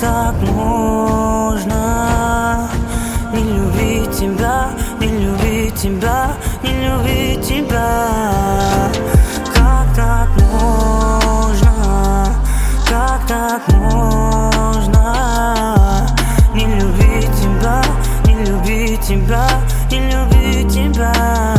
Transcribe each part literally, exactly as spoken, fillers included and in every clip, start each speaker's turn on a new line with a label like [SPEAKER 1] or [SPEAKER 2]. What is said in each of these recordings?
[SPEAKER 1] так можно не любить тебя, не любить тебя, не любить тебя? Как так можно, как так можно не любить тебя, не любить тебя, не любить тебя?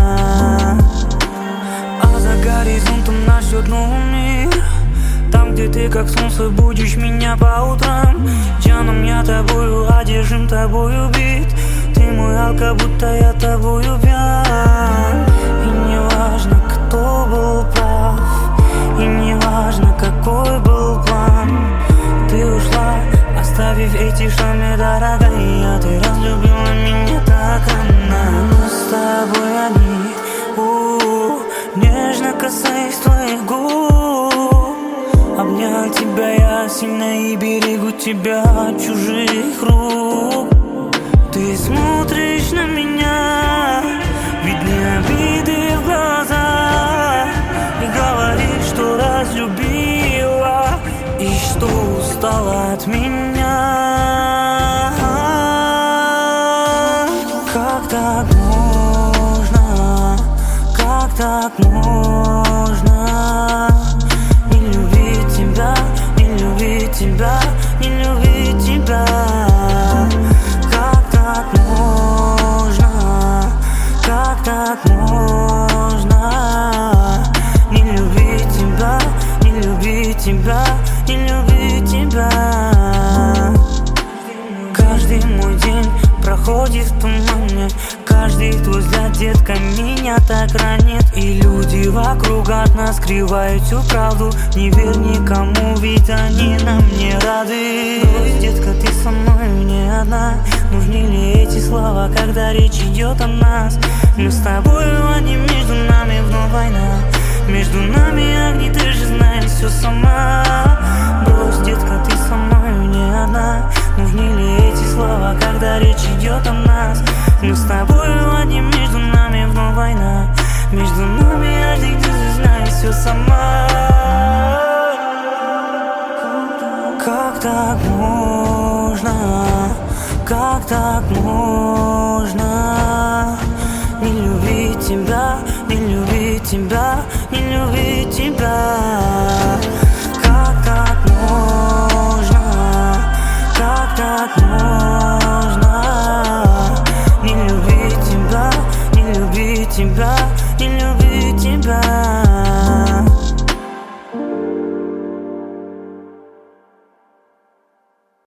[SPEAKER 1] А за горизонтом нас ждет новый мир, там, где ты как солнце будешь меня по утрам. Джаном, я тобою одержим, тобою бит. Ты мой алка, будто я тобою пьян. И не важно, кто был прав, и не важно, какой был план. Ты ушла, оставив эти шрамы, дорогая. Ты разлюбила меня так рано. Мы с тобой одни, у-у-у, нежно касаясь твоих губ. Обнял тебя я сильно и берегу тебя от чужих рук. Ты смотришь на меня, видны обиды в глазах, и говоришь, что разлюбила и что устала от меня. Как так можно, как так можно не любить тебя, не любить тебя, не любить тебя? Как так можно, как так можно не любить тебя, не любить тебя, не любить тебя? Каждый мой день проходит в тумане, каждый твой взгляд, детка, меня так ранит. И люди вокруг от нас скрывают всю правду. Не верь никому, ведь они нам не рады. Брось, детка, ты со мной не одна. Нужны ли эти слова, когда речь идет о нас? Мы с тобою, а не между нами вновь война. Между нами огни, ты же знаешь все сама. Брось, детка, ты со мной не одна. Нужны ли эти слова, когда речь идет о нас? Мы с тобою одни, между нами вновь война. Между нами огни, ты же знаешь все сама. Как так можно, как так можно не любить тебя, не любить тебя, не любить тебя? Как так можно, как так можно не любить тебя, не любить тебя, не любить тебя?